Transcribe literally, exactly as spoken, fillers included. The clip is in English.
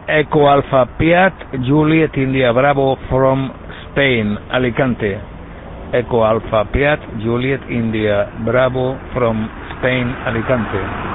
Echo Alpha Piat, Juliet India Bravo from Spain, Alicante. Echo Alpha Piat, Juliet India Bravo from Spain, Alicante.